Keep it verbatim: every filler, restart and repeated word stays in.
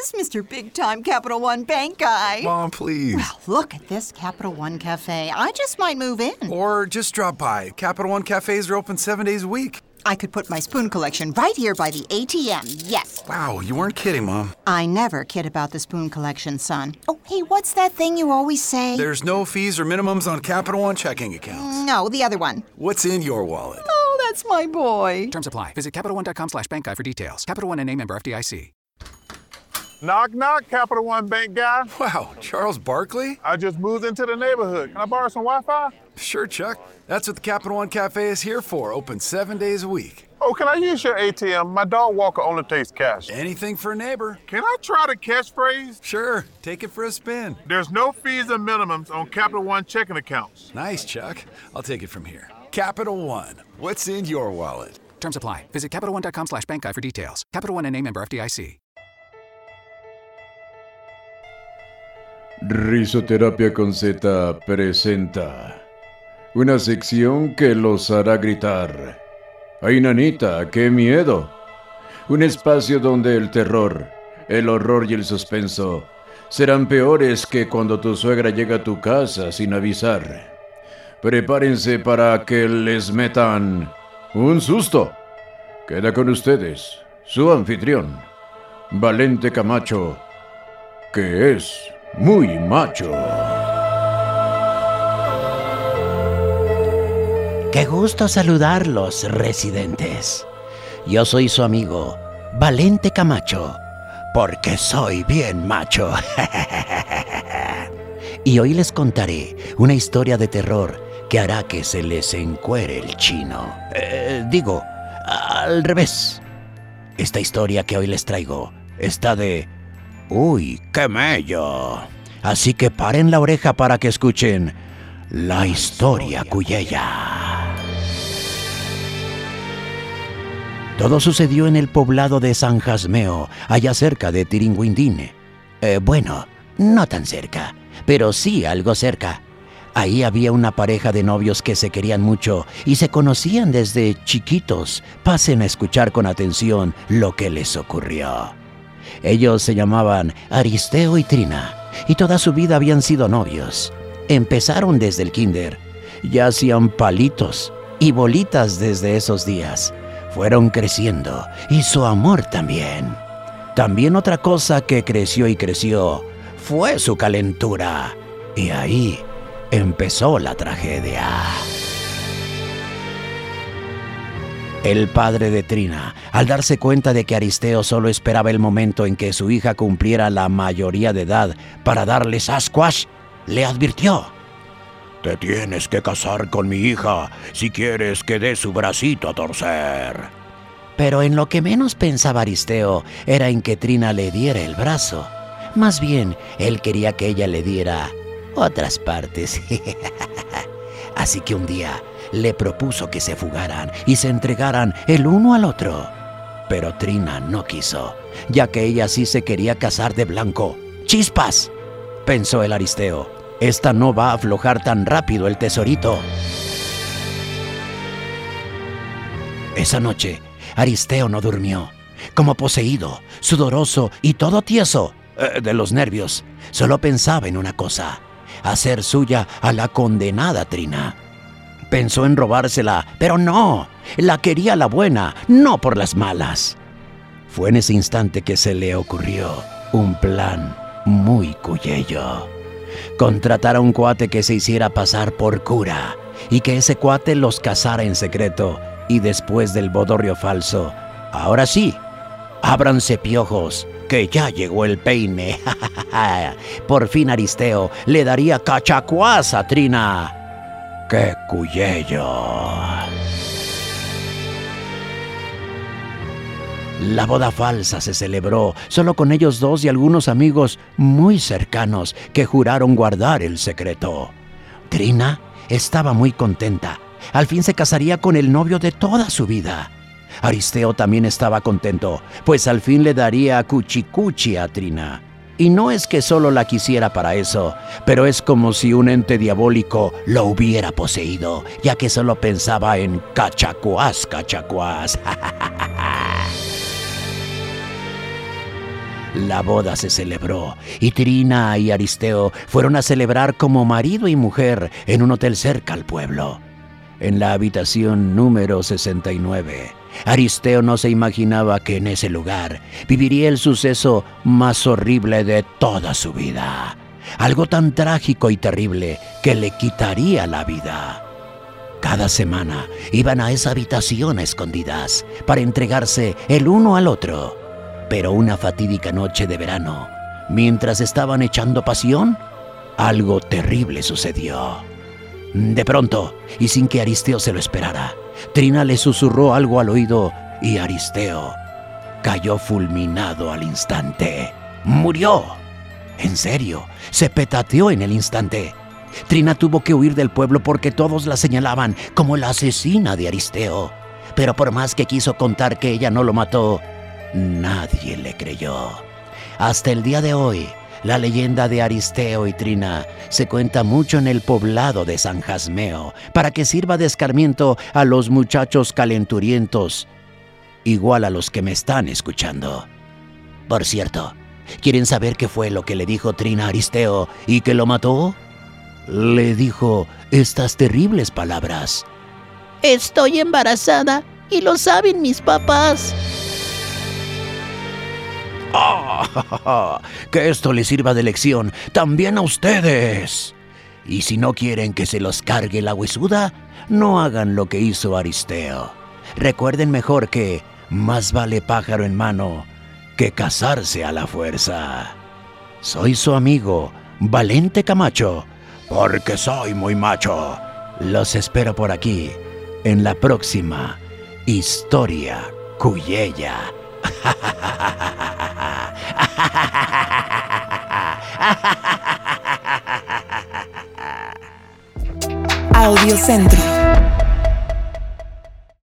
is Mister Big Time Capital One Bank guy. Mom, please. Well, look at this Capital One Cafe. I just might move in. Or just drop by. Capital One cafes are open seven days a week. I could put my spoon collection right here by the A T M, yes. Wow, you weren't kidding, Mom. I never kid about the spoon collection, son. Oh, hey, what's that thing you always say? There's no fees or minimums on Capital One checking accounts. No, the other one. What's in your wallet? Oh, that's my boy. Terms apply. Visit CapitalOne.com slash bank guy for details. Capital One N A member F D I C. Knock, knock, Capital One Bank guy. Wow, Charles Barkley? I just moved into the neighborhood. Can I borrow some Wi-Fi? Sure, Chuck. That's what the Capital One Cafe is here for. Open seven days a week. Oh, can I use your A T M? My dog walker only takes cash. Anything for a neighbor. Can I try the catchphrase? Sure, take it for a spin. There's no fees or minimums on Capital One checking accounts. Nice, Chuck. I'll take it from here. Capital One. What's in your wallet? Terms apply. Visit CapitalOne.com slash bank guy for details. Capital One N A member F D I C. Risoterapia con Z presenta una sección que los hará gritar. ¡Ay, nanita, qué miedo! Un espacio donde el terror, el horror y el suspenso serán peores que cuando tu suegra llega a tu casa sin avisar. Prepárense para que les metan un susto. Queda con ustedes su anfitrión, Valente Camacho, que es muy macho. Qué gusto saludarlos, residentes. Yo soy su amigo, Valente Camacho, porque soy bien macho. Y hoy les contaré una historia de terror que hará que se les encuere el chino. Eh, digo, al revés. Esta historia que hoy les traigo está de... ¡Uy, qué mello! Así que paren la oreja para que escuchen la historia cuyeya. Todo sucedió en el poblado de San Jasmeo, allá cerca de Tiringuindín. Eh, bueno, no tan cerca, pero sí algo cerca. Ahí había una pareja de novios que se querían mucho y se conocían desde chiquitos. Pasen a escuchar con atención lo que les ocurrió. Ellos se llamaban Aristeo y Trina, y toda su vida habían sido novios. Empezaron desde el kinder. Ya hacían palitos y bolitas desde esos días. Fueron creciendo, y su amor también. También otra cosa que creció y creció fue su calentura. Y ahí empezó la tragedia. El padre de Trina, al darse cuenta de que Aristeo solo esperaba el momento en que su hija cumpliera la mayoría de edad para darle sasquatch, le advirtió: «Te tienes que casar con mi hija si quieres que dé su bracito a torcer». Pero en lo que menos pensaba Aristeo era en que Trina le diera el brazo. Más bien, él quería que ella le diera otras partes. Así que un día le propuso que se fugaran y se entregaran el uno al otro. Pero Trina no quiso, ya que ella sí se quería casar de blanco. ¡Chispas!, pensó el Aristeo. Esta no va a aflojar tan rápido el tesorito. Esa noche, Aristeo no durmió. Como poseído, sudoroso y todo tieso eh, de los nervios, solo pensaba en una cosa: hacer suya a la condenada Trina. Pensó en robársela, pero no, la quería la buena, no por las malas. Fue en ese instante que se le ocurrió un plan muy cuyeyo. Contratar a un cuate que se hiciera pasar por cura y que ese cuate los casara en secreto, y después del bodorrio falso, ahora sí, ábranse piojos, que ya llegó el peine. Por fin Aristeo le daría cachacuás a Trina. ¡Qué cuyeyo! La boda falsa se celebró solo con ellos dos y algunos amigos muy cercanos que juraron guardar el secreto. Trina estaba muy contenta. Al fin se casaría con el novio de toda su vida. Aristeo también estaba contento, pues al fin le daría cuchicuchi a Trina. Y no es que solo la quisiera para eso, pero es como si un ente diabólico lo hubiera poseído, ya que solo pensaba en cachacuás, cachacuás. La boda se celebró y Trina y Aristeo fueron a celebrar como marido y mujer en un hotel cerca al pueblo. En la habitación número sesenta y nueve, Aristeo no se imaginaba que en ese lugar viviría el suceso más horrible de toda su vida. Algo tan trágico y terrible que le quitaría la vida. Cada semana iban a esa habitación a escondidas para entregarse el uno al otro. Pero una fatídica noche de verano, mientras estaban echando pasión, algo terrible sucedió. De pronto, y sin que Aristeo se lo esperara, Trina le susurró algo al oído y Aristeo cayó fulminado al instante. ¡Murió! En serio, se petateó en el instante. Trina tuvo que huir del pueblo porque todos la señalaban como la asesina de Aristeo. Pero por más que quiso contar que ella no lo mató, nadie le creyó. Hasta el día de hoy, la leyenda de Aristeo y Trina se cuenta mucho en el poblado de San Jasmeo para que sirva de escarmiento a los muchachos calenturientos, igual a los que me están escuchando. Por cierto, ¿quieren saber qué fue lo que le dijo Trina a Aristeo y que lo mató? Le dijo estas terribles palabras: Estoy embarazada y lo saben mis papás. ¡Ah! Que esto les sirva de lección también a ustedes. Y si no quieren que se los cargue la huesuda, no hagan lo que hizo Aristeo. Recuerden mejor que más vale pájaro en mano que casarse a la fuerza. Soy su amigo, Valente Camacho, porque soy muy macho. Los espero por aquí en la próxima Historia Cuyella. Audiocentro.